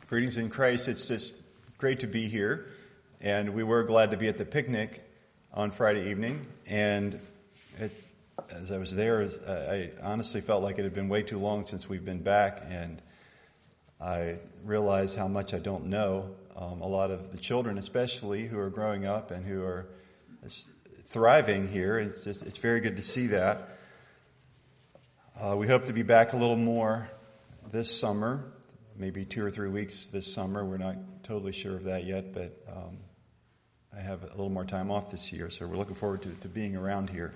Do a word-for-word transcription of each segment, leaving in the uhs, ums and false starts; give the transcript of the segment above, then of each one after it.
Greetings in Christ. It's just great to be here, and we were glad to be at the picnic on Friday evening. And it, as I was there, I honestly felt like it had been way too long since we've been back, and I realized how much I don't know. Um, a lot of the children, especially, who are growing up and who are thriving here. It's just, it's very good to see that. Uh, we hope to be back a little more this summer. Maybe two or three weeks this summer. We're not totally sure of that yet, but um, I have a little more time off this year, so we're looking forward to, to being around here.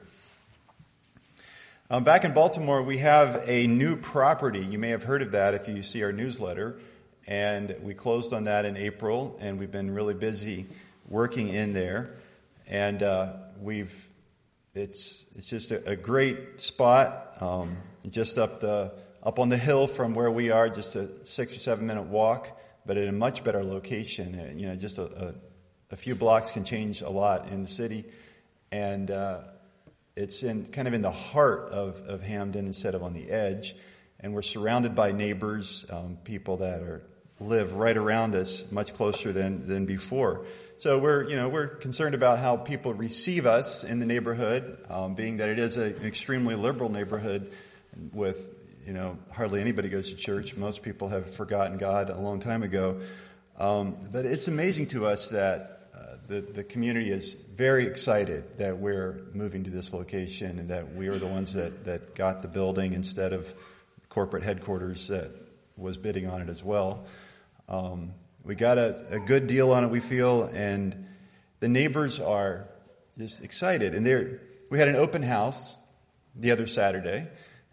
Um, back in Baltimore, we have a new property. You may have heard of that if you see our newsletter, and we closed on that in April, and we've been really busy working in there, and uh, we've it's it's just a, a great spot, um, just up the Up on the hill from where we are, just a six or seven minute walk, but at a much better location. You know, just a, a, a few blocks can change a lot in the city, and uh, it's in kind of in the heart of, of Hamden instead of on the edge. And we're surrounded by neighbors, um, people that are live right around us, much closer than than before. So we're you know we're concerned about how people receive us in the neighborhood, um, being that it is a, an extremely liberal neighborhood with. You know, hardly anybody goes to church. Most people have forgotten God a long time ago. Um, but it's amazing to us that uh, the, the community is very excited that we're moving to this location and that we are the ones that, that got the building instead of corporate headquarters that was bidding on it as well. Um, we got a, a good deal on it, we feel, and the neighbors are just excited. And they're, we had an open house the other Saturday.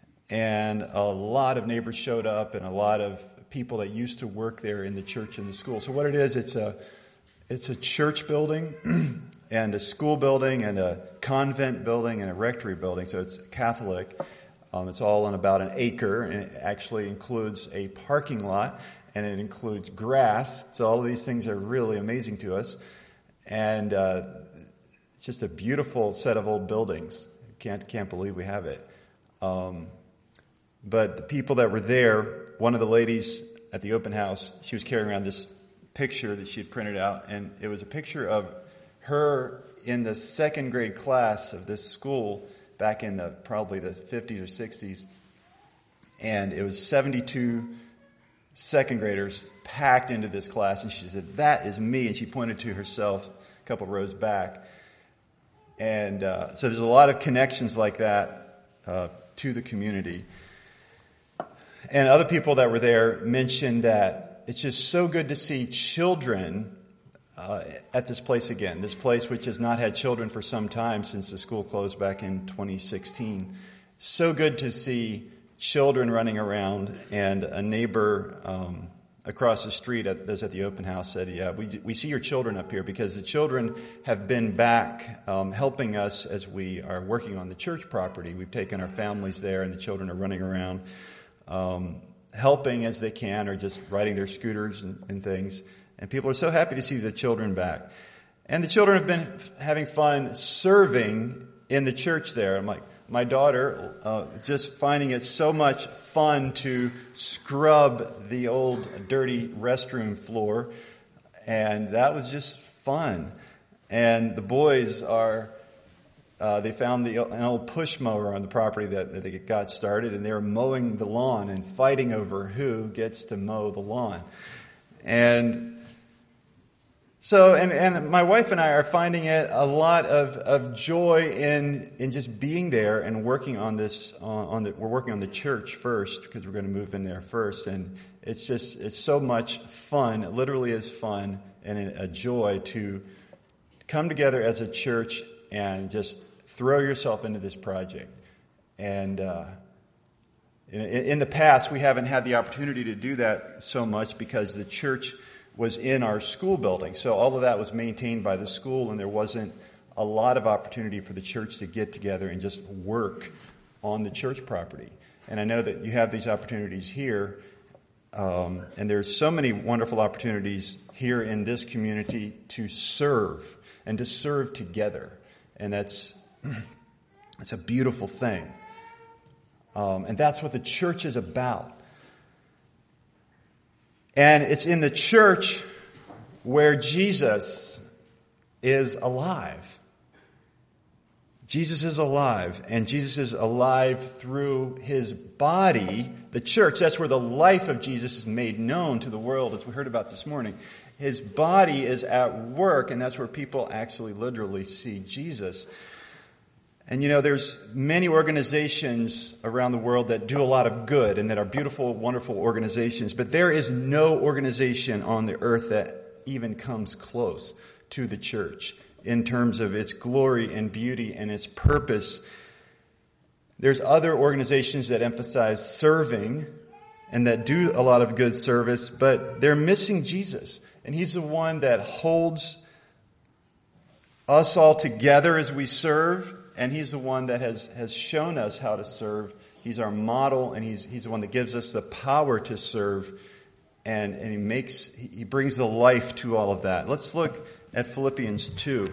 And a lot of neighbors showed up, and a lot of people that used to work there in the church and the school. So what it is, it's a it's a church building, and a school building, and a convent building, and a rectory building. So it's Catholic. Um, it's all on about an acre, and it actually includes a parking lot, and it includes grass. So all of these things are really amazing to us, and uh, it's just a beautiful set of old buildings. Can't can't believe we have it. Um, But the people that were there, one of the ladies at the open house, she was carrying around this picture that she had printed out, and it was a picture of her in the second grade class of this school back in the probably the fifties or sixties, and it was seventy-two second graders packed into this class, and she said, "That is me," and she pointed to herself a couple rows back, and uh, so there's a lot of connections like that uh, to the community. And other people that were there mentioned that it's just so good to see children uh, at this place again. This place which has not had children for some time since the school closed back in twenty sixteen. So good to see children running around. And a neighbor um, across the street at, that's at the open house said, yeah, we, we see your children up here because the children have been back um, helping us as we are working on the church property. We've taken our families there, and the children are running around. Um, helping as they can, or just riding their scooters and, and things. And people are so happy to see the children back. And the children have been f- having fun serving in the church there. I'm like, my daughter, uh, just finding it so much fun to scrub the old dirty restroom floor. And that was just fun. And the boys are... Uh, they found the, an old push mower on the property that, that they got started, and they were mowing the lawn and fighting over who gets to mow the lawn. And so, and, and my wife and I are finding it a lot of, of joy in in just being there and working on this. Uh, on the, we're working on the church first because we're going to move in there first, and it's just it's so much fun. It literally is fun and a joy to come together as a church and just throw yourself into this project. And uh, in, in the past, we haven't had the opportunity to do that so much because the church was in our school building. So all of that was maintained by the school, and there wasn't a lot of opportunity for the church to get together and just work on the church property. And I know that you have these opportunities here, um, and there's so many wonderful opportunities here in this community to serve and to serve together. And that's that's a beautiful thing. Um, and that's what the church is about. And it's in the church where Jesus is alive. Jesus is alive, and Jesus is alive through his body, the church. That's where the life of Jesus is made known to the world, as we heard about this morning. His body is at work, and that's where people actually literally see Jesus. And you know, there's many organizations around the world that do a lot of good and that are beautiful, wonderful organizations, but there is no organization on the earth that even comes close to the church in terms of its glory and beauty and its purpose. There's other organizations that emphasize serving and that do a lot of good service, but they're missing Jesus. And he's the one that holds us all together as we serve. And he's the one that has, has shown us how to serve. He's our model, and he's he's the one that gives us the power to serve. And, and he makes he brings the life to all of that. Let's look at Philippians two.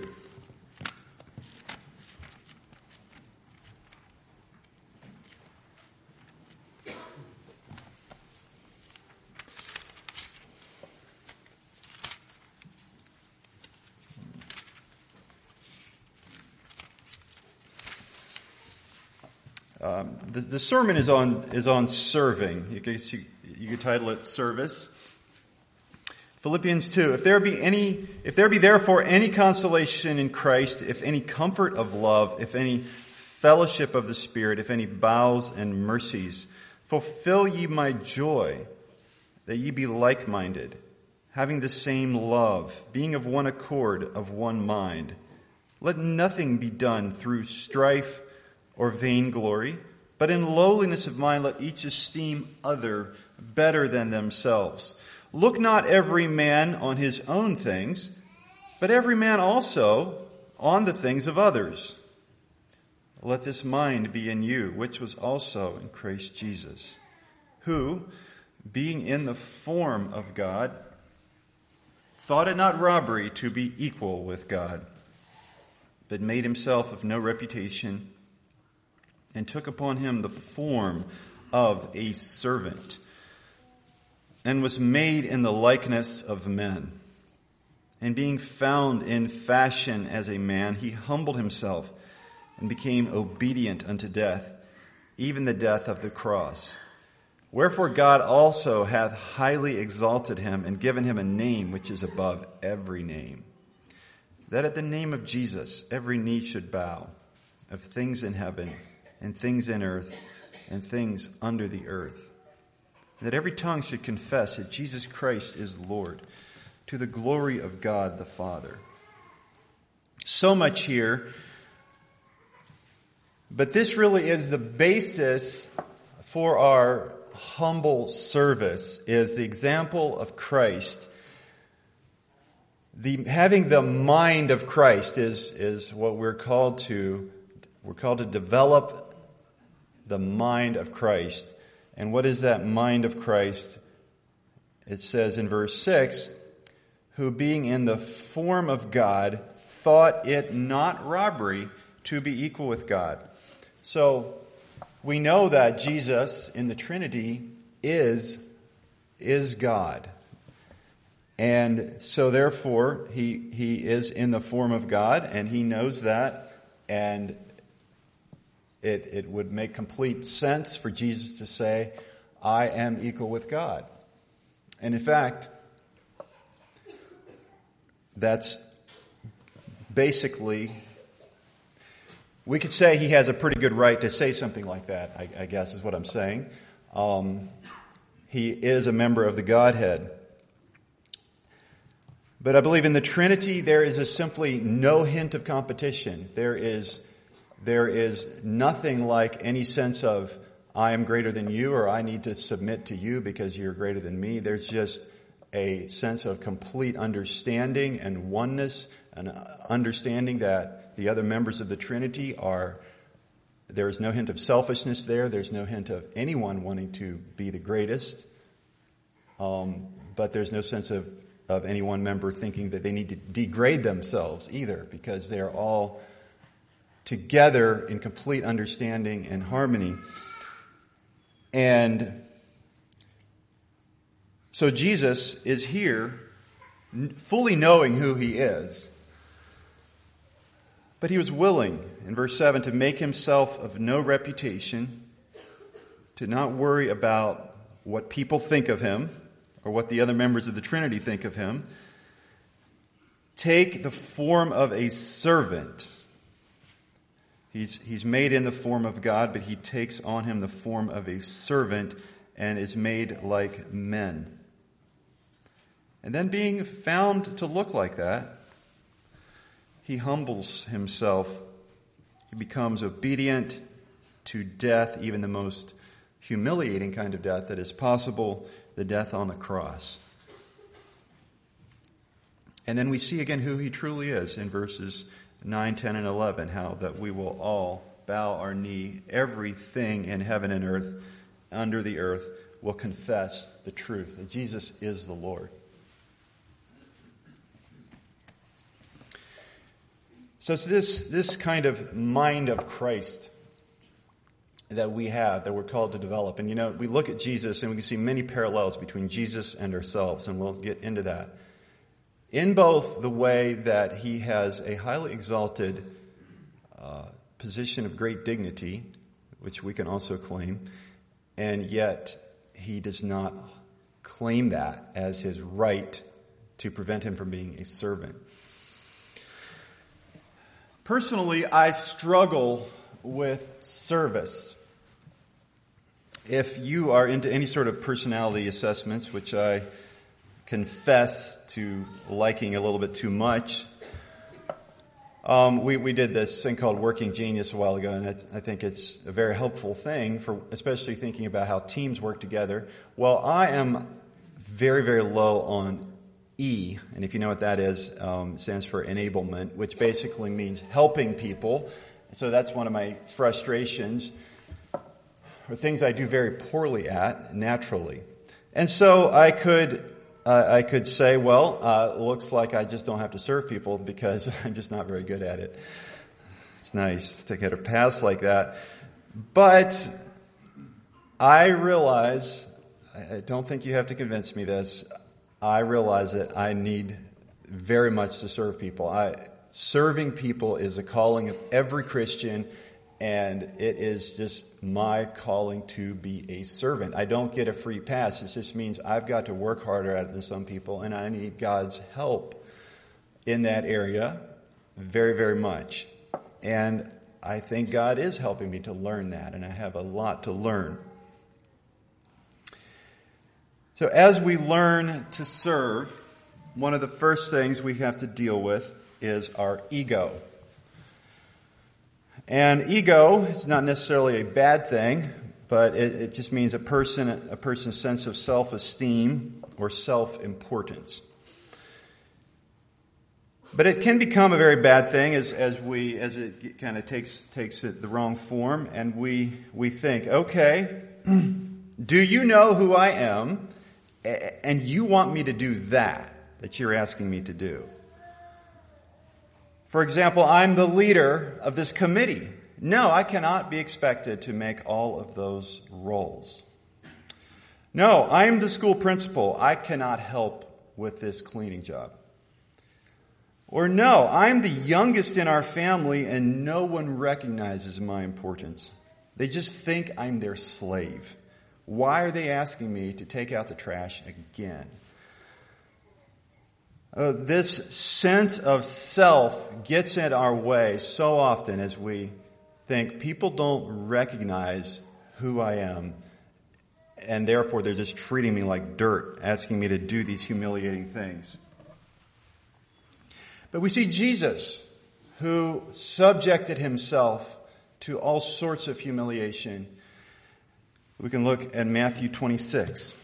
Um, the, the sermon is on is on serving. You could, you, you could title it "Service." Philippians two. If there be any, if there be therefore any consolation in Christ, if any comfort of love, if any fellowship of the Spirit, if any bowels and mercies, fulfill ye my joy, that ye be like-minded, having the same love, being of one accord, of one mind. Let nothing be done through strife or vainglory, but in lowliness of mind let each esteem other better than themselves. Look not every man on his own things, but every man also on the things of others. Let this mind be in you, which was also in Christ Jesus, who, being in the form of God, thought it not robbery to be equal with God, but made himself of no reputation, and took upon him the form of a servant, and was made in the likeness of men. And being found in fashion as a man, he humbled himself and became obedient unto death, even the death of the cross. Wherefore God also hath highly exalted him, and given him a name which is above every name, that at the name of Jesus every knee should bow, of things in heaven and things in earth, and things under the earth. And that every tongue should confess that Jesus Christ is Lord, to the glory of God the Father. So much here, but this really is the basis for our humble service, is the example of Christ. The having the mind of Christ is, is what we're called to. We're called to develop the mind of Christ. And what is that mind of Christ? It says in verse six, who being in the form of God, thought it not robbery to be equal with God. So we know that Jesus in the Trinity is, is God. And so therefore, he, he is in the form of God, and he knows that, and It, it would make complete sense for Jesus to say, I am equal with God. And in fact, that's basically, we could say he has a pretty good right to say something like that, I, I guess is what I'm saying. Um, he is a member of the Godhead. But I believe in the Trinity there is a simply no hint of competition. There is There is nothing like any sense of, I am greater than you, or I need to submit to you because you're greater than me. There's just a sense of complete understanding and oneness, and understanding that the other members of the Trinity are, there is no hint of selfishness there. There's no hint of anyone wanting to be the greatest. Um, but there's no sense of, of any one member thinking that they need to degrade themselves either, because they're all together in complete understanding and harmony. And So Jesus is here fully knowing who he is. But he was willing, in verse seven, to make himself of no reputation, to not worry about what people think of him or what the other members of the Trinity think of him. Take the form of a servant. He's, he's made in the form of God, but he takes on him the form of a servant and is made like men. And then being found to look like that, he humbles himself. He becomes obedient to death, even the most humiliating kind of death that is possible, the death on the cross. And then we see again who he truly is in verses nine, ten, and eleven, how that we will all bow our knee, everything in heaven and earth, under the earth, will confess the truth, that Jesus is the Lord. So it's this, this kind of mind of Christ that we have, that we're called to develop. And you know, we look at Jesus and we can see many parallels between Jesus and ourselves, and we'll get into that. In both the way that he has a highly exalted uh, position of great dignity, which we can also claim, and yet he does not claim that as his right to prevent him from being a servant. Personally, I struggle with service. If you are into any sort of personality assessments, which I confess to liking a little bit too much, um, we, we did this thing called Working Genius a while ago, and it, I think it's a very helpful thing for especially thinking about how teams work together. Well, I am very, very low on E, and if you know what that is, um, it stands for enablement, which basically means helping people. So that's one of my frustrations, or things I do very poorly at, naturally. And so I could uh, I could say, well, uh, looks like I just don't have to serve people because I'm just not very good at it. It's nice to get a pass like that. But I realize, I don't think you have to convince me this, I realize that I need very much to serve people. I, serving people is a calling of every Christian, and it is just my calling to be a servant. I don't get a free pass. It just means I've got to work harder at it than some people, and I need God's help in that area very, very much. And I think God is helping me to learn that, and I have a lot to learn. So as we learn to serve, one of the first things we have to deal with is our ego. And ego is not necessarily a bad thing, but it, it just means a person, a person's sense of self-esteem or self-importance. But it can become a very bad thing as, as we as it kind of takes takes it the wrong form, and we we think, okay, do you know who I am? And you want me to do that, that you're asking me to do. For example, I'm the leader of this committee. No, I cannot be expected to make all of those roles. No, I'm the school principal. I cannot help with this cleaning job. Or no, I'm the youngest in our family and no one recognizes my importance. They just think I'm their slave. Why are they asking me to take out the trash again? Uh, this sense of self gets in our way so often as we think people don't recognize who I am, and therefore they're just treating me like dirt, asking me to do these humiliating things. But we see Jesus, who subjected himself to all sorts of humiliation. We can look at Matthew twenty-six.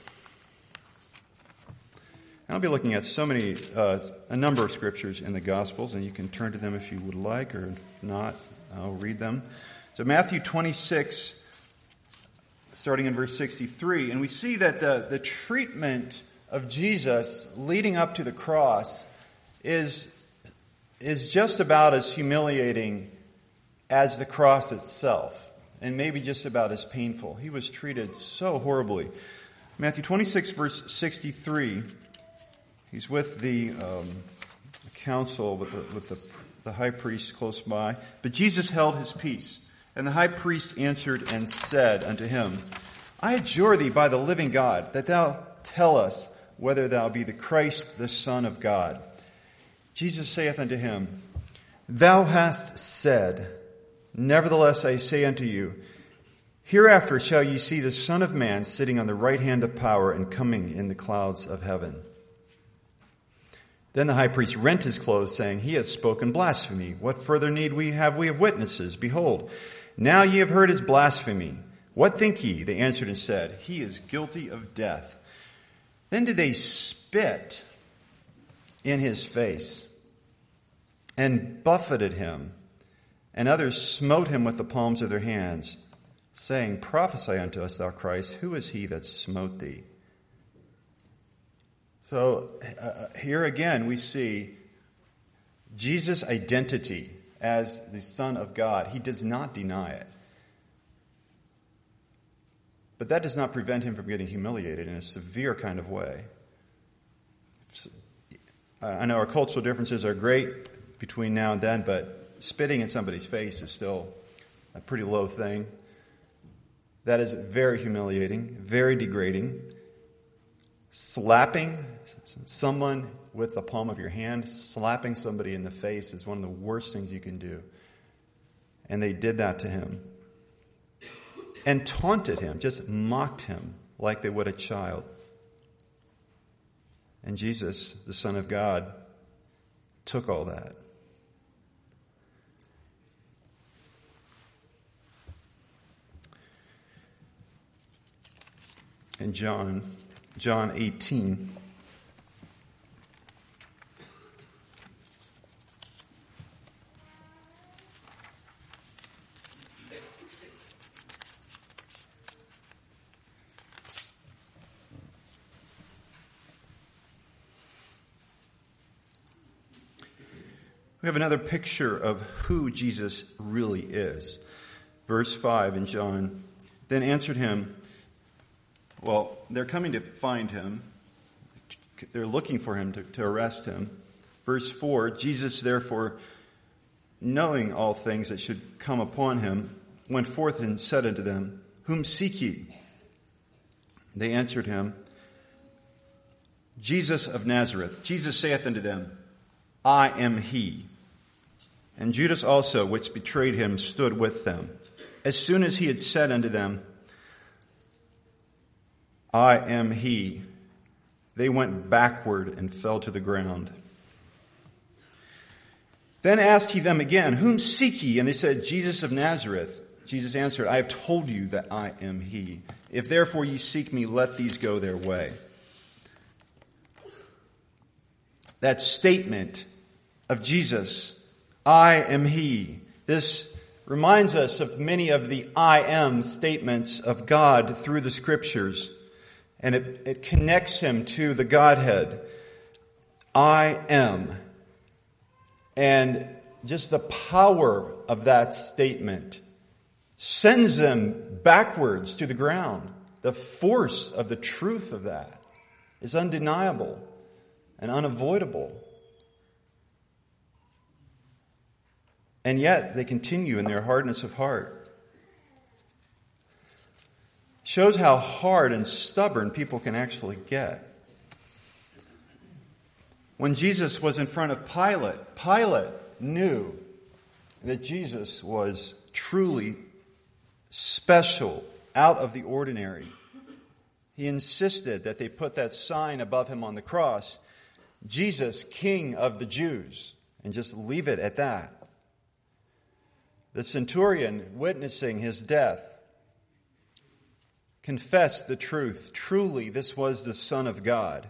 I'll be looking at so many, uh, a number of scriptures in the Gospels, and you can turn to them if you would like, or if not, I'll read them. So Matthew twenty-six, starting in verse sixty-three, and we see that the, the treatment of Jesus leading up to the cross is, is just about as humiliating as the cross itself, and maybe just about as painful. He was treated so horribly. Matthew twenty-six, verse sixty-three. He's with the um, council, with, the, with the, the high priest close by. But Jesus held his peace. And the high priest answered and said unto him, I adjure thee by the living God, that thou tell us whether thou be the Christ, the Son of God. Jesus saith unto him, Thou hast said, Nevertheless I say unto you, Hereafter shall ye see the Son of Man sitting on the right hand of power and coming in the clouds of heaven. Then the high priest rent his clothes, saying, He hath spoken blasphemy. What further need we have we of witnesses? Behold, now ye have heard his blasphemy. What think ye? They answered and said, He is guilty of death. Then did they spit in his face and buffeted him, and others smote him with the palms of their hands, saying, Prophesy unto us, thou Christ, who is he that smote thee? So uh, here again we see Jesus' identity as the Son of God. He does not deny it. But that does not prevent him from getting humiliated in a severe kind of way. I know our cultural differences are great between now and then, but spitting in somebody's face is still a pretty low thing. That is very humiliating, very degrading. Slapping someone with the palm of your hand, slapping somebody in the face is one of the worst things you can do. And they did that to him. And taunted him, just mocked him like they would a child. And Jesus, the Son of God, took all that. In John, John eighteen, we have another picture of who Jesus really is. Verse five in John, Then answered him, well, they're coming to find him. They're looking for him to, to arrest him. Verse four, Jesus therefore, knowing all things that should come upon him, went forth and said unto them, Whom seek ye? They answered him, Jesus of Nazareth. Jesus saith unto them, I am he. And Judas also, which betrayed him, stood with them. As soon as he had said unto them, I am he, they went backward and fell to the ground. Then asked he them again, Whom seek ye? And they said, Jesus of Nazareth. Jesus answered, I have told you that I am he. If therefore ye seek me, let these go their way. That statement of Jesus, I am he. This reminds us of many of the I am statements of God through the Scriptures. And it, it connects him to the Godhead. I am. And just the power of that statement sends them backwards to the ground. The force of the truth of that is undeniable and unavoidable. And yet they continue in their hardness of heart. Shows how hard and stubborn people can actually get. When Jesus was in front of Pilate, Pilate knew that Jesus was truly special, out of the ordinary. He insisted that they put that sign above him on the cross, Jesus, King of the Jews, and just leave it at that. The centurion, witnessing his death, confessed the truth. Truly, this was the Son of God.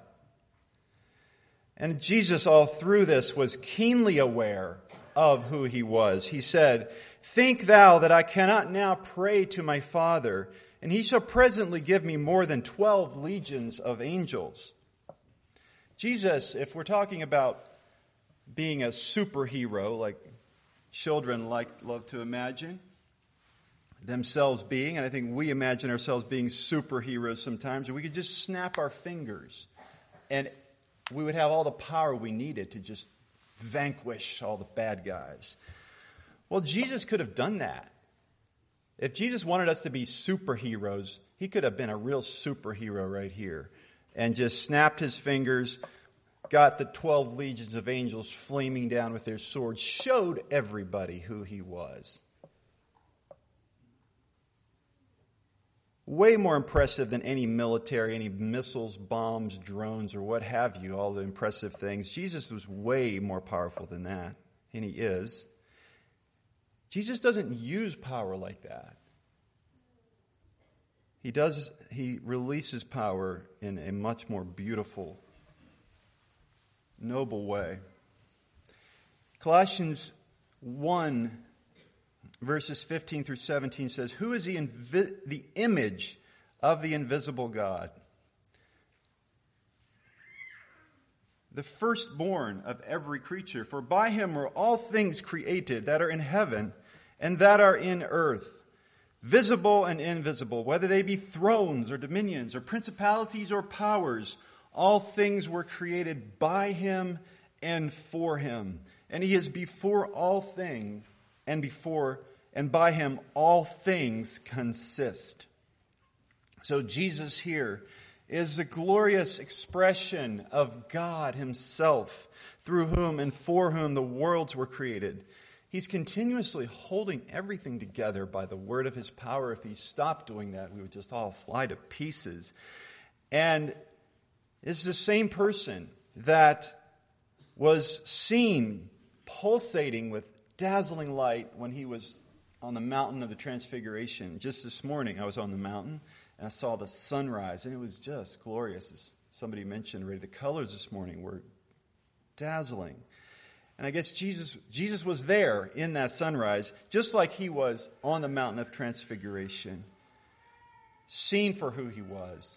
And Jesus, all through this, was keenly aware of who he was. He said, Think thou that I cannot now pray to my Father, and he shall presently give me more than twelve legions of angels. Jesus, if we're talking about being a superhero, like children like love to imagine, themselves being, and I think we imagine ourselves being superheroes sometimes, and we could just snap our fingers and we would have all the power we needed to just vanquish all the bad guys. Well, Jesus could have done that. If Jesus wanted us to be superheroes, he could have been a real superhero right here and just snapped his fingers, got the twelve legions of angels flaming down with their swords, showed everybody who he was. Way more impressive than any military, any missiles, bombs, drones, or what have you, all the impressive things. Jesus was way more powerful than that, and he is. Jesus doesn't use power like that. He does. He releases power in a much more beautiful, noble way. Colossians one, verses fifteen through seventeen says, "Who is the, invi- the image of the invisible God? The firstborn of every creature. For by him were all things created that are in heaven and that are in earth, visible and invisible, whether they be thrones or dominions or principalities or powers. All things were created by him and for him. And he is before all things, and before and by him all things consist." So Jesus here is the glorious expression of God himself, through whom and for whom the worlds were created. He's continuously holding everything together by the word of his power. If he stopped doing that, we would just all fly to pieces. And it's the same person that was seen pulsating with dazzling light when he was on the mountain of the Transfiguration. Just this morning, I was on the mountain, and I saw the sunrise, and it was just glorious. As somebody mentioned already, the colors this morning were dazzling. And I guess Jesus, Jesus was there in that sunrise, just like he was on the mountain of Transfiguration, seen for who he was.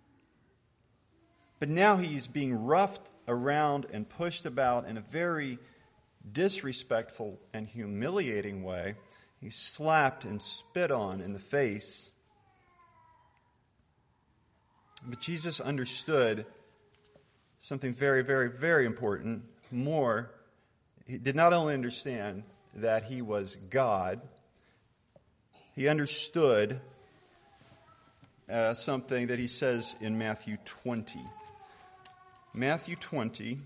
But now he's being roughed around and pushed about in a very disrespectful and humiliating way. He's slapped and spit on in the face. But Jesus understood something very, very, very important. More, he did not only understand that he was God, he understood uh, something that he says in Matthew twenty. Matthew twenty.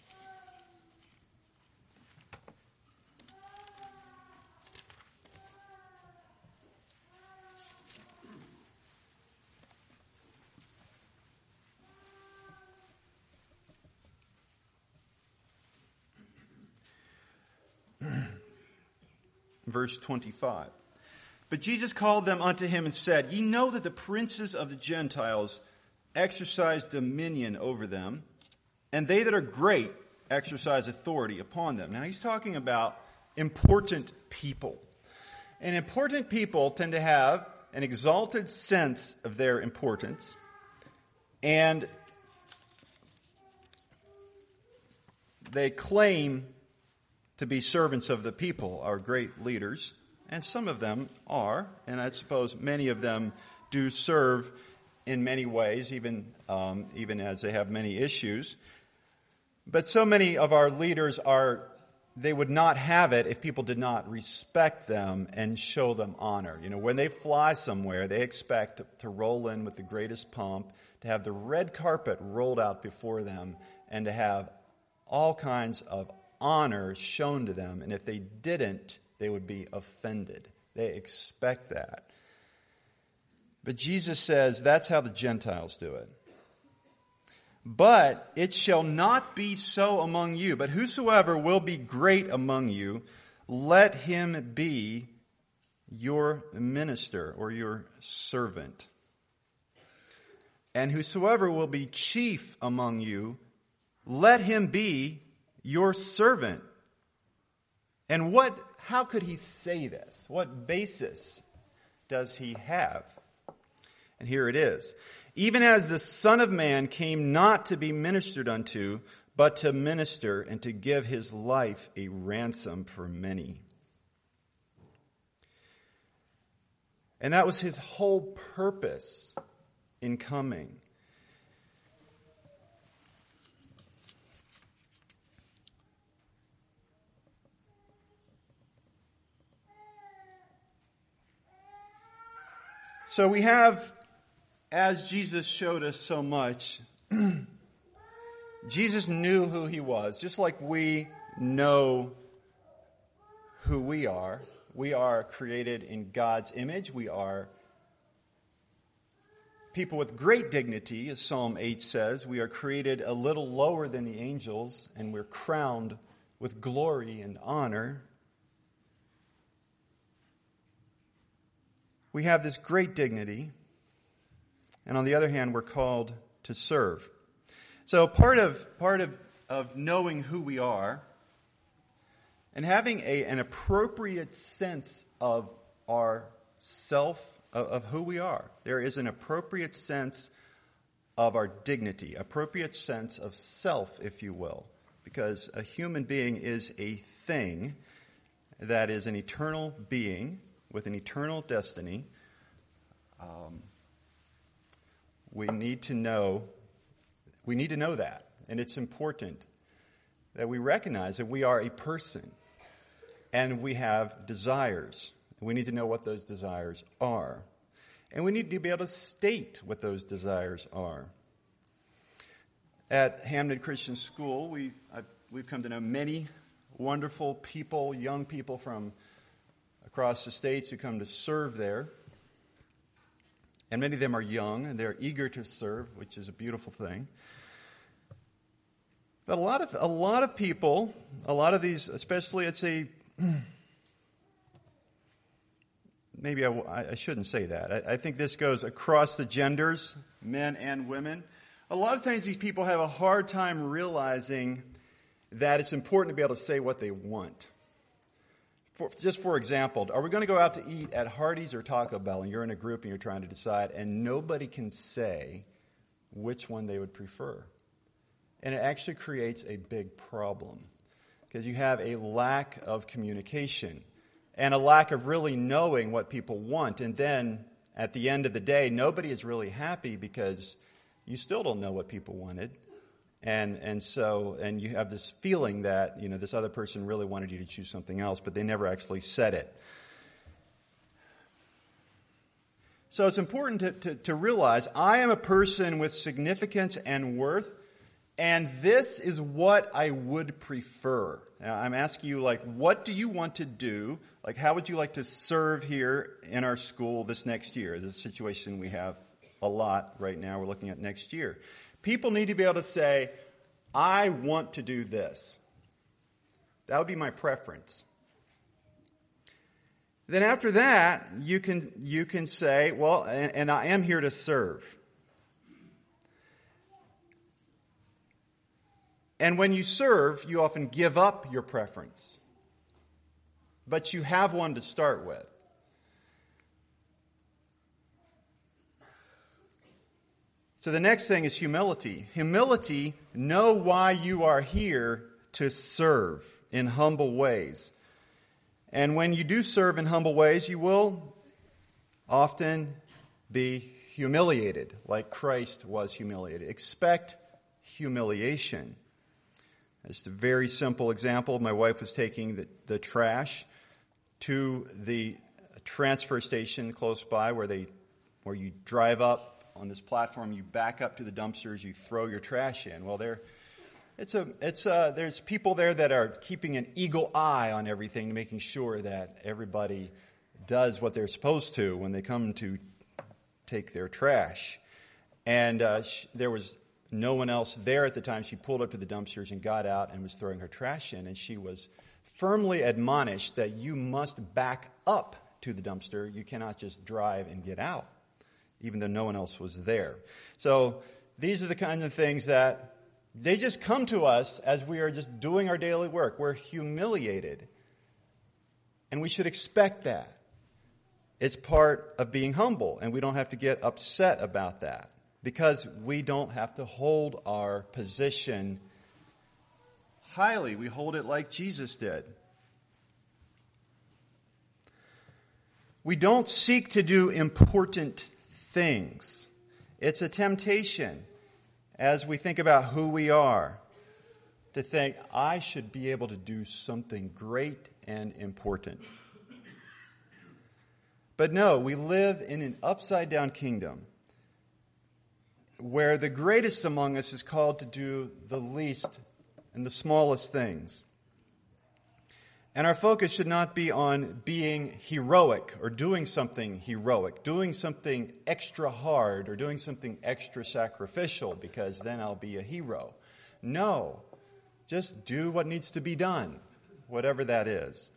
Verse twenty-five. But Jesus called them unto him and said, Ye know that the princes of the Gentiles exercise dominion over them, and they that are great exercise authority upon them. Now he's talking about important people. And important people tend to have an exalted sense of their importance, and they claim to be servants of the people, our great leaders, and some of them are, and I suppose many of them do serve in many ways, even um, even as they have many issues. But so many of our leaders are, they would not have it if people did not respect them and show them honor. You know, when they fly somewhere, they expect to, to roll in with the greatest pomp, to have the red carpet rolled out before them, and to have all kinds of honor shown to them, and if they didn't, they would be offended. They expect that. But Jesus says that's how the Gentiles do it. But it shall not be so among you, but whosoever will be great among you, let him be your minister or your servant. And whosoever will be chief among you, let him be your servant. And what, how could he say this? What basis does he have? And here it is. Even as the Son of Man came not to be ministered unto, but to minister and to give his life a ransom for many. And that was his whole purpose in coming. So we have, as Jesus showed us so much, Jesus knew who he was, just like we know who we are. We are created in God's image. We are people with great dignity, as Psalm eight says. We are created a little lower than the angels, and we're crowned with glory and honor. We have this great dignity, and on the other hand, we're called to serve. So part of part of, of knowing who we are and having a, an appropriate sense of our self, of, of who we are, there is an appropriate sense of our dignity, appropriate sense of self, if you will, because a human being is a thing that is an eternal being with an eternal destiny. Um, we need to know, we need to know that, and it's important that we recognize that we are a person, and we have desires. We need to know what those desires are, and we need to be able to state what those desires are. At Hamden Christian School, we've I've, we've come to know many wonderful people, young people from across the states who come to serve there. And many of them are young, and they're eager to serve, which is a beautiful thing. But a lot of a lot of people, a lot of these, especially, I'd say, maybe I, I shouldn't say that. I, I think this goes across the genders, men and women. A lot of times these people have a hard time realizing that it's important to be able to say what they want. For, just for example, are we going to go out to eat at Hardee's or Taco Bell, and you're in a group and you're trying to decide, and nobody can say which one they would prefer? And it actually creates a big problem because you have a lack of communication and a lack of really knowing what people want. And then at the end of the day, nobody is really happy because you still don't know what people wanted. And and so, and you have this feeling that, you know, this other person really wanted you to choose something else, but they never actually said it. So it's important to, to, to realize I am a person with significance and worth, and this is what I would prefer. Now, I'm asking you, like, what do you want to do? Like, how would you like to serve here in our school this next year? This situation we have a lot right now. We're looking at next year. People need to be able to say, I want to do this. That would be my preference. Then after that, you can you can say, well, and, and I am here to serve. And when you serve, you often give up your preference. But you have one to start with. So the next thing is humility. Humility, know why you are here to serve in humble ways. And when you do serve in humble ways, you will often be humiliated, like Christ was humiliated. Expect humiliation. Just a very simple example. My wife was taking the, the trash to the transfer station close by where they, where you drive up on this platform, you back up to the dumpsters, you throw your trash in. Well, there, it's a, it's a, there's people there that are keeping an eagle eye on everything, making sure that everybody does what they're supposed to when they come to take their trash. And uh, she, there was no one else there at the time. She pulled up to the dumpsters and got out and was throwing her trash in. And she was firmly admonished that you must back up to the dumpster. You cannot just drive and get out, even though no one else was there. So these are the kinds of things that they just come to us as we are just doing our daily work. We're humiliated. And we should expect that. It's part of being humble, and we don't have to get upset about that because we don't have to hold our position highly. We hold it like Jesus did. We don't seek to do important things. It's a temptation as we think about who we are to think, I should be able to do something great and important. But no, we live in an upside-down kingdom where the greatest among us is called to do the least and the smallest things. And our focus should not be on being heroic or doing something heroic, doing something extra hard or doing something extra sacrificial because then I'll be a hero. No, just do what needs to be done, whatever that is.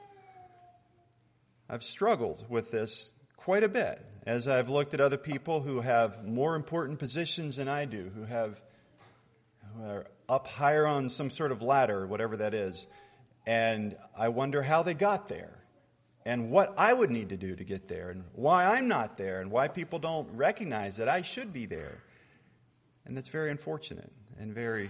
I've struggled with this quite a bit as I've looked at other people who have more important positions than I do, who have who are up higher on some sort of ladder, whatever that is. And I wonder how they got there and what I would need to do to get there and why I'm not there and why people don't recognize that I should be there. And that's very unfortunate and very,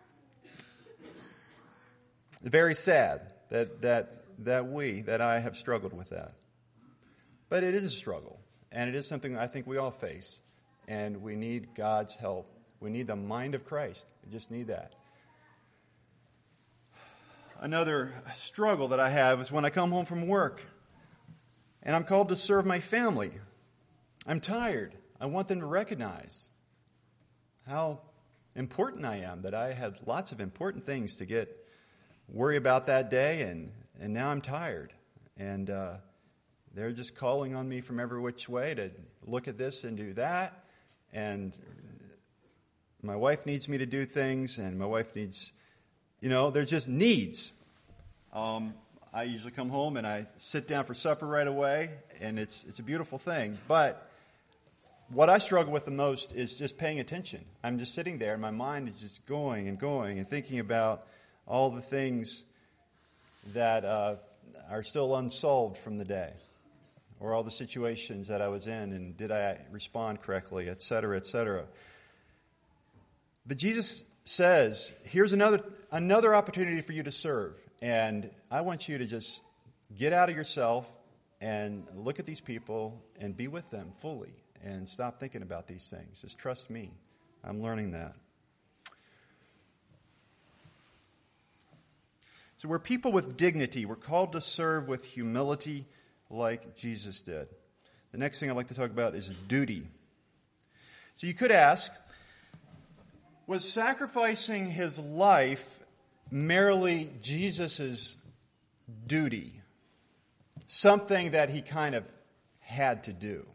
very sad that, that, that we, that I have struggled with that. But it is a struggle, and it is something I think we all face, and we need God's help. We need the mind of Christ. We just need that. Another struggle that I have is when I come home from work and I'm called to serve my family. I'm tired. I want them to recognize how important I am, that I had lots of important things to get worry about that day, and, and now I'm tired. And uh, they're just calling on me from every which way to look at this and do that. And my wife needs me to do things, and my wife needs... You know, there's just needs. Um, I usually come home and I sit down for supper right away, and it's it's a beautiful thing. But what I struggle with the most is just paying attention. I'm just sitting there, and my mind is just going and going and thinking about all the things that uh, are still unsolved from the day, or all the situations that I was in, and did I respond correctly, et cetera, et cetera. But Jesus says, here's another another opportunity for you to serve. And I want you to just get out of yourself and look at these people and be with them fully and stop thinking about these things. Just trust me. I'm learning that. So we're people with dignity. We're called to serve with humility like Jesus did. The next thing I'd like to talk about is duty. So you could ask, was sacrificing his life merely Jesus' duty? Something that he kind of had to do?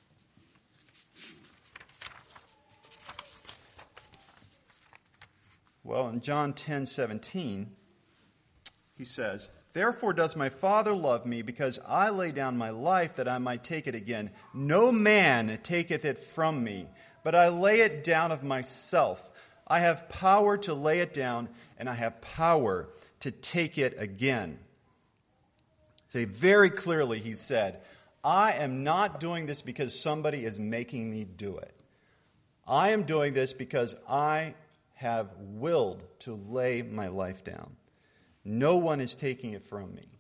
Well, in John ten seventeen, he says, "Therefore does my Father love me, because I lay down my life that I might take it again. No man taketh it from me, but I lay it down of myself. I have power to lay it down, and I have power to take it again." So very clearly he said, I am not doing this because somebody is making me do it. I am doing this because I have willed to lay my life down. No one is taking it from me.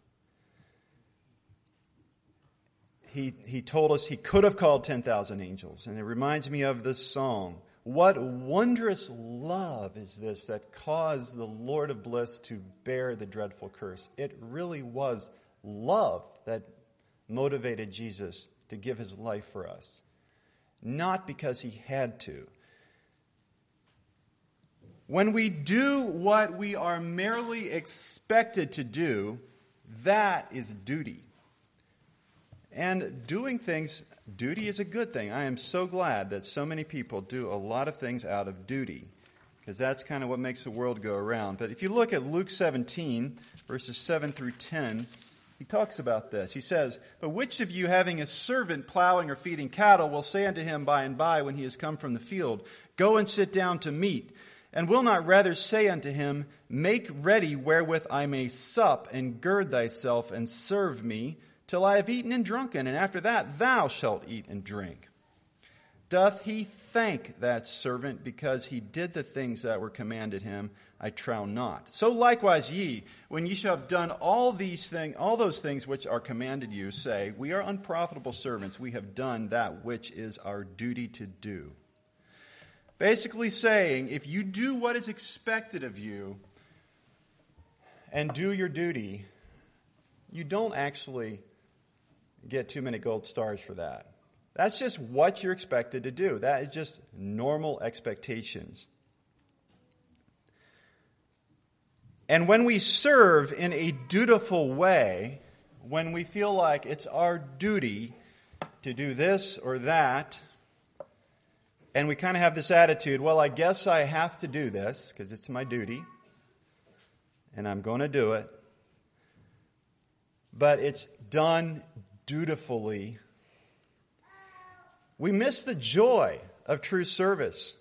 He, he told us he could have called ten thousand angels, and it reminds me of this song. What wondrous love is this that caused the Lord of bliss to bear the dreadful curse? It really was love that motivated Jesus to give his life for us, not because he had to. When we do what we are merely expected to do, that is duty. And doing things, duty is a good thing. I am so glad that so many people do a lot of things out of duty, because that's kind of what makes the world go around. But if you look at Luke seventeen, verses seven through ten, he talks about this. He says, "But which of you, having a servant plowing or feeding cattle, will say unto him by and by, when he is come from the field, Go and sit down to meat, and will not rather say unto him, Make ready wherewith I may sup, and gird thyself, and serve me, till I have eaten and drunken, and after that thou shalt eat and drink? Doth he thank that servant because he did the things that were commanded him? I trow not. So likewise ye, when ye shall have done all these things, all those things which are commanded you, say, we are unprofitable servants. We have done that which is our duty to do. Basically saying, if you do what is expected of you and do your duty, you don't actually get too many gold stars for that. That's just what you're expected to do. That is just normal expectations. And when we serve in a dutiful way, when we feel like it's our duty to do this or that, and we kind of have this attitude, well, I guess I have to do this because it's my duty, and I'm going to do it, but it's done dutifully, we miss the joy of true service.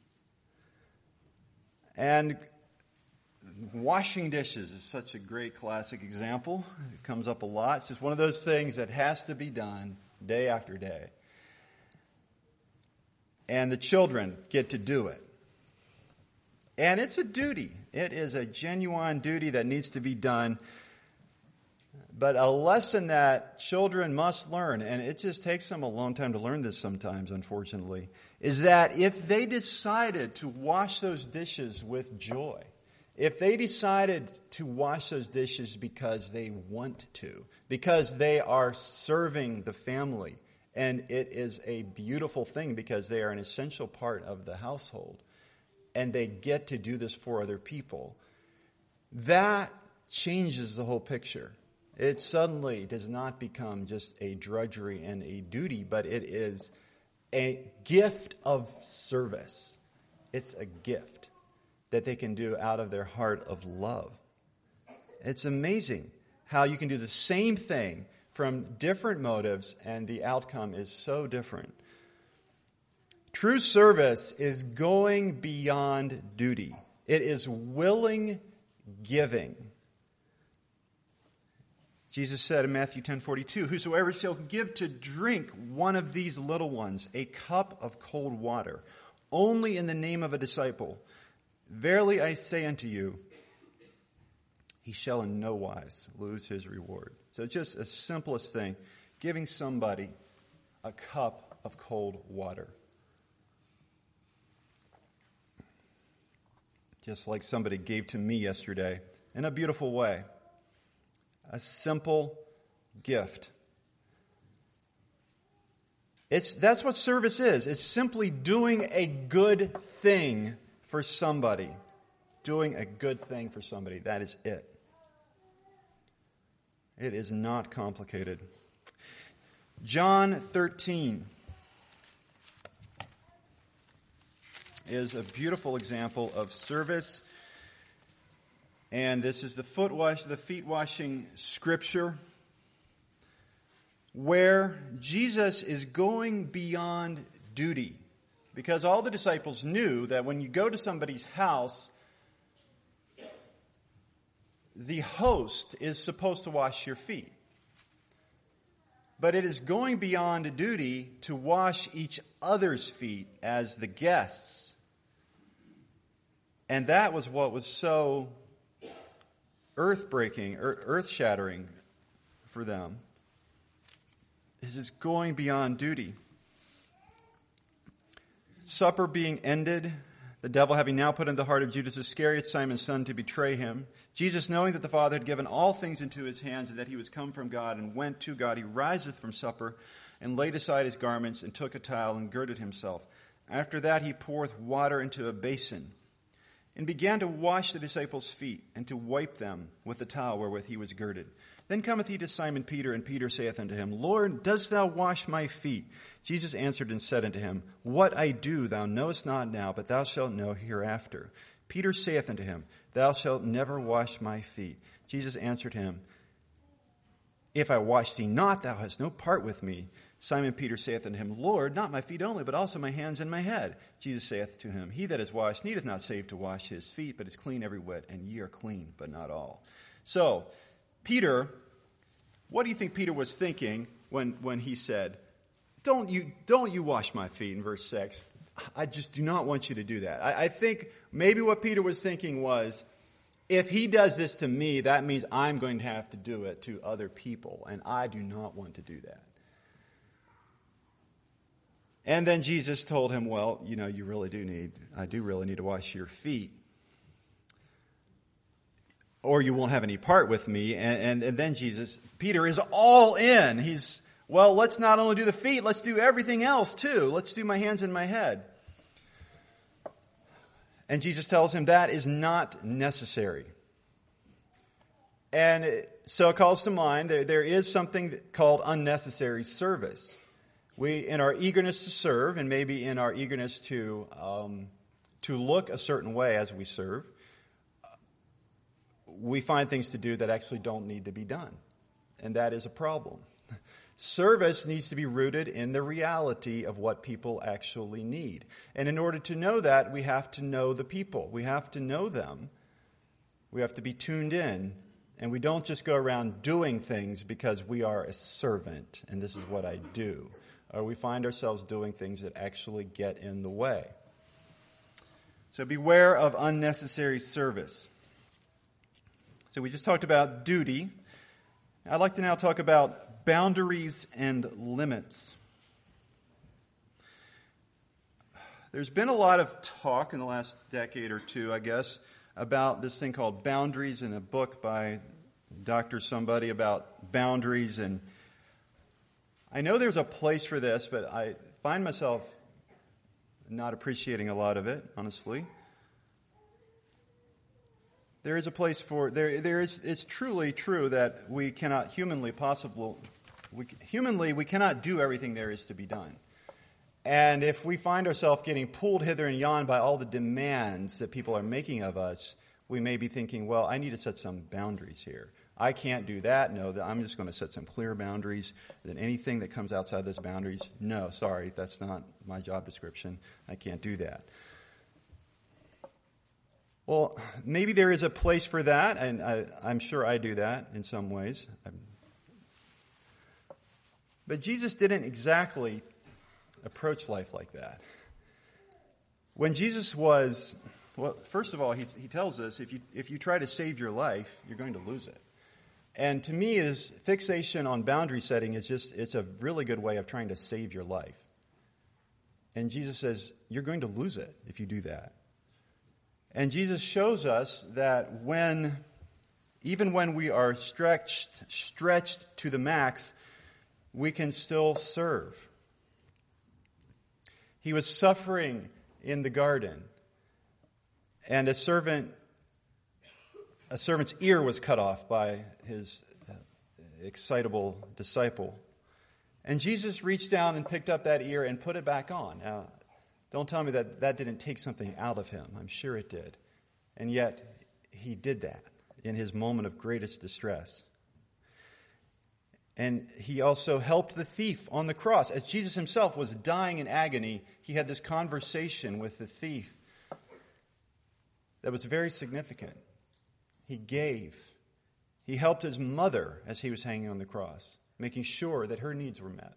And washing dishes is such a great classic example. It comes up a lot. It's just one of those things that has to be done day after day. And the children get to do it. And it's a duty. It is a genuine duty that needs to be done. But a lesson that children must learn, and it just takes them a long time to learn this sometimes, unfortunately, is that if they decided to wash those dishes with joy, if they decided to wash those dishes because they want to, because they are serving the family, and it is a beautiful thing because they are an essential part of the household, and they get to do this for other people, that changes the whole picture. It suddenly does not become just a drudgery and a duty, but it is a gift of service. It's a gift that they can do out of their heart of love. It's amazing how you can do the same thing from different motives and the outcome is so different. True service is going beyond duty. It is willing giving. Jesus said in Matthew ten forty-two, whosoever shall give to drink one of these little ones a cup of cold water, only in the name of a disciple, verily I say unto you, he shall in no wise lose his reward. So just a simplest thing, giving somebody a cup of cold water. Just like somebody gave to me yesterday in a beautiful way. A simple gift. It's, that's what service is. It's simply doing a good thing for somebody. Doing a good thing for somebody. That is it. It is not complicated. John thirteen is a beautiful example of service. And this is the foot wash, the feet washing scripture, where Jesus is going beyond duty. Because all the disciples knew that when you go to somebody's house, the host is supposed to wash your feet. But it is going beyond a duty to wash each other's feet as the guests. And that was what was so earth-breaking, earth-shattering for them. This is going beyond duty. Supper being ended, the devil having now put in the heart of Judas Iscariot, Simon's son, to betray him. Jesus, knowing that the Father had given all things into his hands, and that he was come from God and went to God, he riseth from supper, and laid aside his garments, and took a towel, and girded himself. After that he poureth water into a basin, and began to wash the disciples' feet, and to wipe them with the towel wherewith he was girded. Then cometh he to Simon Peter, and Peter saith unto him, Lord, dost thou wash my feet? Jesus answered and said unto him, What I do thou knowest not now, but thou shalt know hereafter. Peter saith unto him, Thou shalt never wash my feet. Jesus answered him, If I wash thee not, thou hast no part with me. Simon Peter saith unto him, Lord, not my feet only, but also my hands and my head. Jesus saith to him, He that is washed needeth not save to wash his feet, but is clean every whit, and ye are clean, but not all. So, Peter, what do you think Peter was thinking when, when he said, don't you, don't you wash my feet, in verse six. I just do not want you to do that. I, I think maybe what Peter was thinking was, if he does this to me, that means I'm going to have to do it to other people, and I do not want to do that. And then Jesus told him, well, you know, you really do need, I do really need to wash your feet, or you won't have any part with me. And, and, and then Jesus, Peter is all in. He's, well, let's not only do the feet, let's do everything else too. Let's do my hands and my head. And Jesus tells him that is not necessary. And so it calls to mind, there, there is something called unnecessary service. We, in our eagerness to serve, and maybe in our eagerness to um, to look a certain way as we serve, we find things to do that actually don't need to be done. And that is a problem. Service needs to be rooted in the reality of what people actually need. And in order to know that, we have to know the people. We have to know them. We have to be tuned in. And we don't just go around doing things because we are a servant, and this is what I do. Or we find ourselves doing things that actually get in the way. So beware of unnecessary service. So we just talked about duty. I'd like to now talk about boundaries and limits. There's been a lot of talk in the last decade or two, I guess, about this thing called boundaries, in a book by Doctor somebody about boundaries. And I know there's a place for this, but I find myself not appreciating a lot of it, honestly. There is a place for, there, there is, it's truly true that we cannot humanly possible, we, humanly we cannot do everything there is to be done. And if we find ourselves getting pulled hither and yon by all the demands that people are making of us, we may be thinking, well, I need to set some boundaries here. I can't do that. No, I'm just going to set some clear boundaries. Then anything that comes outside those boundaries, no, sorry, that's not my job description. I can't do that. Well, maybe there is a place for that, and I, I'm sure I do that in some ways. But Jesus didn't exactly approach life like that. When Jesus was, well, first of all, he, he tells us if you if you try to save your life, you're going to lose it. And to me, his fixation on boundary setting is just, it's a really good way of trying to save your life. And Jesus says, you're going to lose it if you do that. And Jesus shows us that when, even when we are stretched, stretched to the max, we can still serve. He was suffering in the garden, and a servant, a servant's ear was cut off by his excitable disciple. And Jesus reached down and picked up that ear and put it back on. Now, don't tell me that that didn't take something out of him. I'm sure it did. And yet, he did that in his moment of greatest distress. And he also helped the thief on the cross. As Jesus himself was dying in agony, he had this conversation with the thief that was very significant. He gave. He helped his mother as he was hanging on the cross, making sure that her needs were met.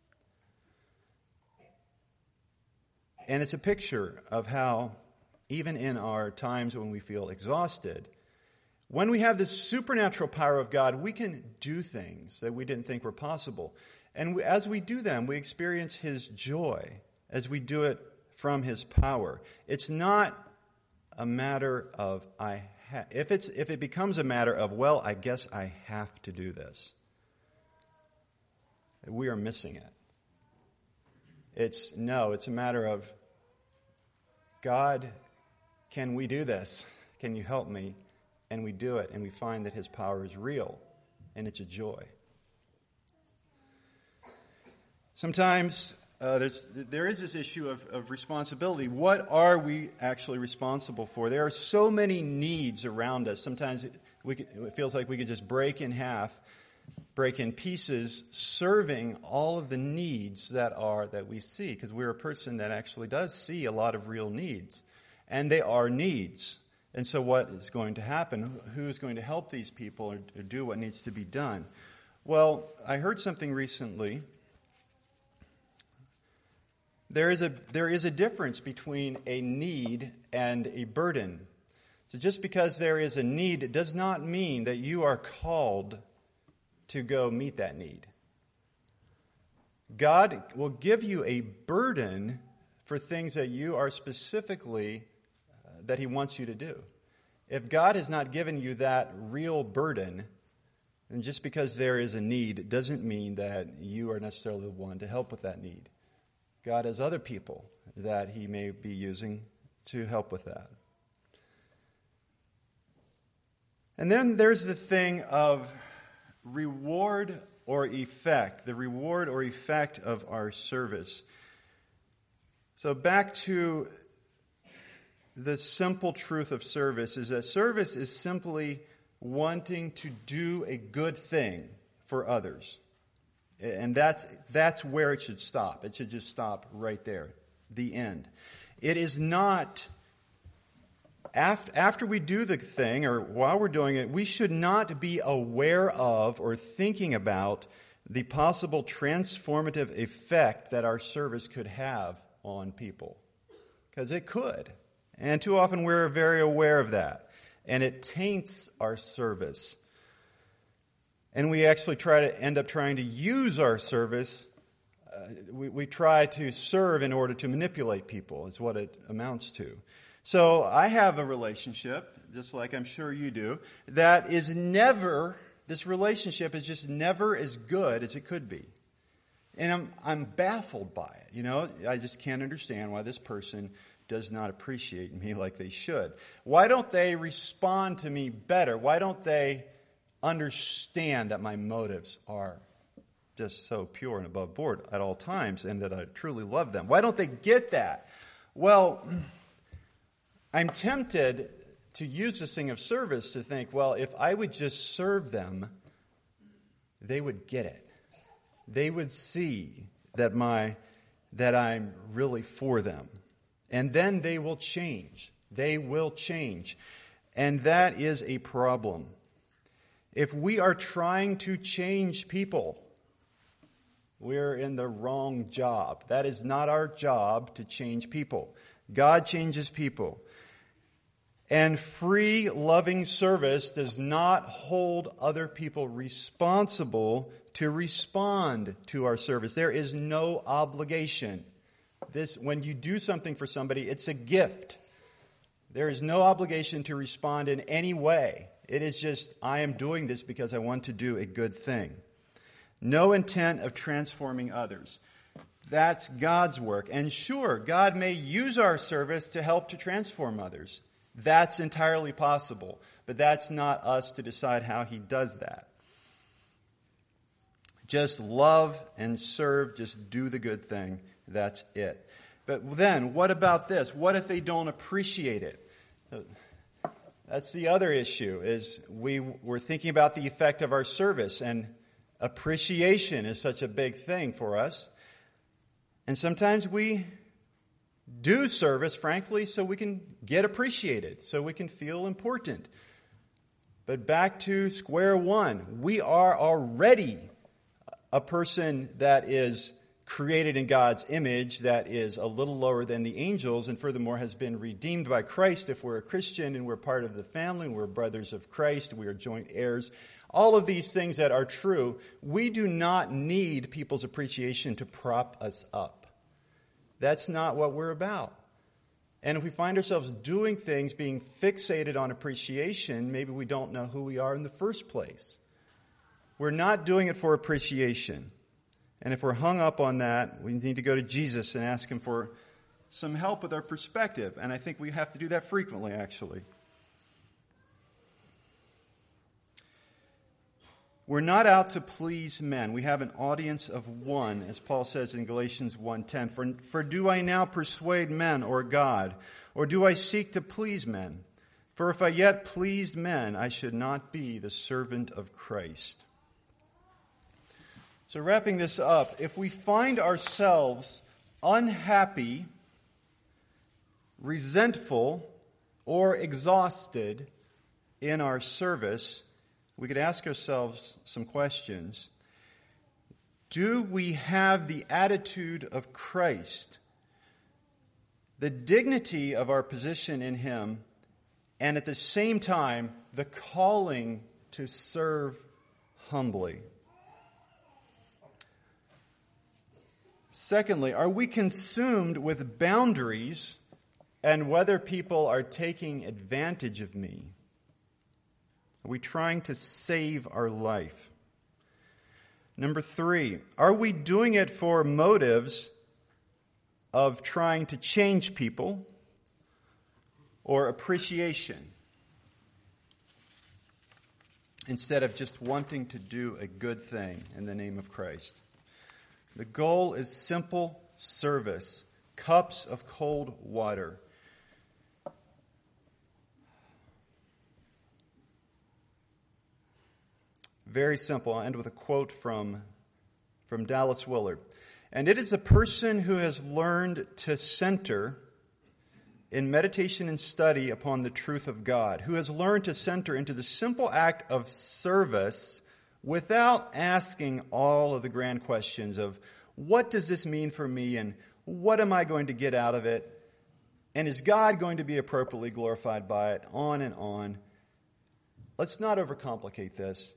And it's a picture of how, even in our times when we feel exhausted, when we have this supernatural power of God, we can do things that we didn't think were possible. And we, as we do them, we experience his joy as we do it from his power. It's not a matter of, I ha- if it's if it becomes a matter of, well, I guess I have to do this, we are missing it. It's, no, it's a matter of, God, can we do this? Can you help me? And we do it, and we find that his power is real, and it's a joy. Sometimes uh, there's, there is this issue of, of responsibility. What are we actually responsible for? There are so many needs around us. Sometimes it, we could, it feels like we could just break in half, break in pieces, serving all of the needs that are that we see, because we're a person that actually does see a lot of real needs, and they are needs. And so what is going to happen? Who is going to help these people or, or do what needs to be done? Well, I heard something recently there is a there is a difference between a need and a burden. So just because there is a need, it does not mean that you are called to go meet that need. God will give you a burden for things that you are specifically, uh, that he wants you to do. If God has not given you that real burden, then just because there is a need doesn't mean that you are necessarily the one to help with that need. God has other people that he may be using to help with that. And then there's the thing of reward or effect, the reward or effect of our service. So back to the simple truth of service is that service is simply wanting to do a good thing for others. And that's, that's where it should stop. It should just stop right there, the end. It is not, after, after we do the thing or while we're doing it, we should not be aware of or thinking about the possible transformative effect that our service could have on people. Because it could. And too often we're very aware of that. And it taints our service. And we actually try to end up trying to use our service. Uh, we, we try to serve in order to manipulate people, is what it amounts to. So I have a relationship, just like I'm sure you do, that is never, this relationship is just never as good as it could be. And I'm I'm baffled by it. You know, I just can't understand why this person does not appreciate me like they should. Why don't they respond to me better? Why don't they understand that my motives are just so pure and above board at all times and that I truly love them? Why don't they get that? Well, I'm tempted to use this thing of service to think, well, if I would just serve them, they would get it. They would see that my that I'm really for them. And then they will change. They will change. And that is a problem. If we are trying to change people, we're in the wrong job. That is not our job to change people. God changes people. And free, loving service does not hold other people responsible to respond to our service. There is no obligation. This, when you do something for somebody, it's a gift. There is no obligation to respond in any way. It is just, I am doing this because I want to do a good thing. No intent of transforming others. That's God's work. And sure, God may use our service to help to transform others. That's entirely possible. But that's not us to decide how he does that. Just love and serve, just do the good thing. That's it. But then, what about this? What if they don't appreciate it? That's the other issue, is we, we're thinking about the effect of our service, and appreciation is such a big thing for us. And sometimes we do service, frankly, so we can get appreciated, so we can feel important. But back to square one, we are already a person that is created in God's image, that is a little lower than the angels, and furthermore has been redeemed by Christ. If we're a Christian and we're part of the family, and we're brothers of Christ, we are joint heirs. All of these things that are true, we do not need people's appreciation to prop us up. That's not what we're about. And if we find ourselves doing things, being fixated on appreciation, maybe we don't know who we are in the first place. We're not doing it for appreciation. And if we're hung up on that, we need to go to Jesus and ask him for some help with our perspective. And I think we have to do that frequently, actually. We're not out to please men. We have an audience of one, as Paul says in Galatians one ten. For, for do I now persuade men or God? Or do I seek to please men? For if I yet pleased men, I should not be the servant of Christ. So wrapping this up, if we find ourselves unhappy, resentful, or exhausted in our service, we could ask ourselves some questions. Do we have the attitude of Christ the dignity of our position in Him, and at the same time, the calling to serve humbly. Secondly, are we consumed with boundaries and whether people are taking advantage of me? Are we trying to save our life? Number three, are we doing it for motives of trying to change people or appreciation instead of just wanting to do a good thing in the name of Christ? The goal is simple service, cups of cold water. Very simple. I'll end with a quote from, from Dallas Willard. And it is the person who has learned to center in meditation and study upon the truth of God, who has learned to center into the simple act of service without asking all of the grand questions of what does this mean for me and what am I going to get out of it? And is God going to be appropriately glorified by it? On and on. Let's not overcomplicate this.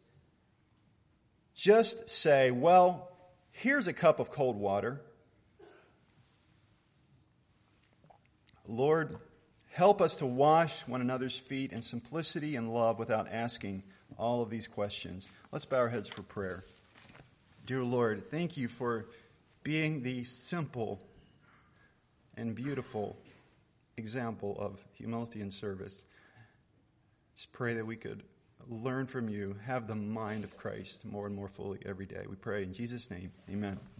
Just say, well, here's a cup of cold water. Lord, help us to wash one another's feet in simplicity and love without asking all of these questions. Let's bow our heads for prayer. Dear Lord, thank you for being the simple and beautiful example of humility and service. Just pray that we could learn from you, have the mind of Christ more and more fully every day. We pray in Jesus' name, amen.